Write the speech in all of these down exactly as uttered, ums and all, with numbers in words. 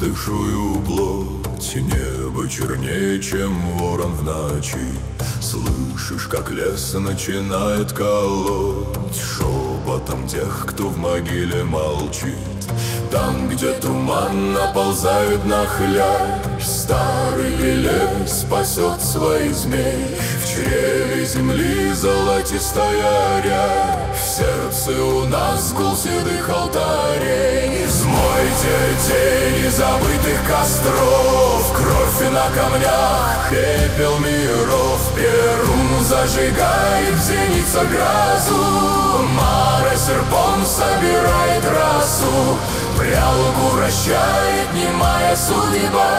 застывшую плоть. Небо чернее, чем ворон в ночи. Слышишь, как лес начинает колоть шепотом тех, кто в могиле молчит. Там, где туман наползает на хлябь, старый лес спасет своих змей. В чреве земли золотистая рябь, в сердце у нас гул седых алтарей. Смойте тени забытых костров, кровь на камнях, пепел миров. Перун зажигает в зеницах грозу, Мара серпом собирает росу. Прялку вращает немая судьба.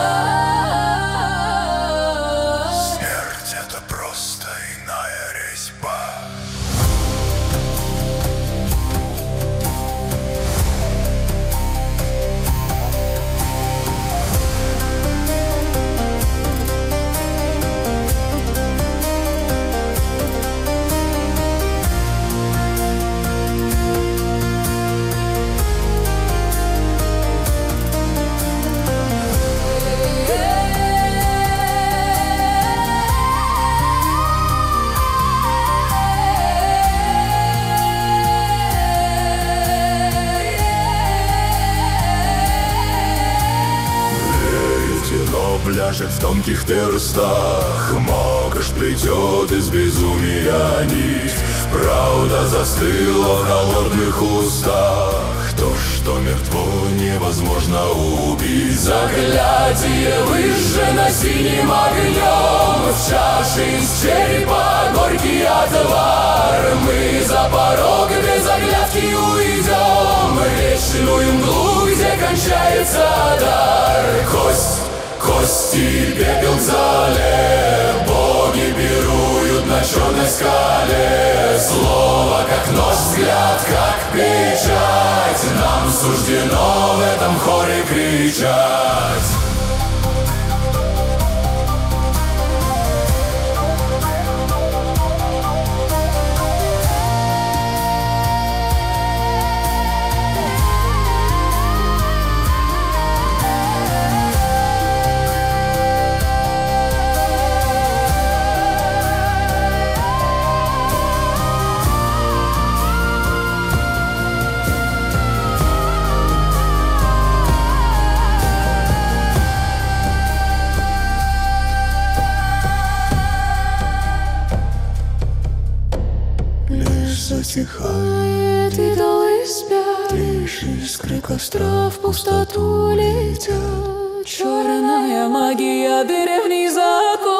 Смерть — это просто иная резьба. Пляшет в тонких перстах, мокаш плетет из безумия нить. Правда застыла в холодных устах, то, что мертво, невозможно убить. Заклятие выжжено синим огнем, в чаше из черепа горький отвар. Мы за порог без оглядки уйдем, вечную мглу, где кончается дар. Кость Кости, пепел в зале, боги пируют на черной скале. Слово как нож, взгляд как печать, нам суждено в этом хоре кричать. Затихает, идолы спят, лишь искры костра в пустоту летят. Черная магия древний закон.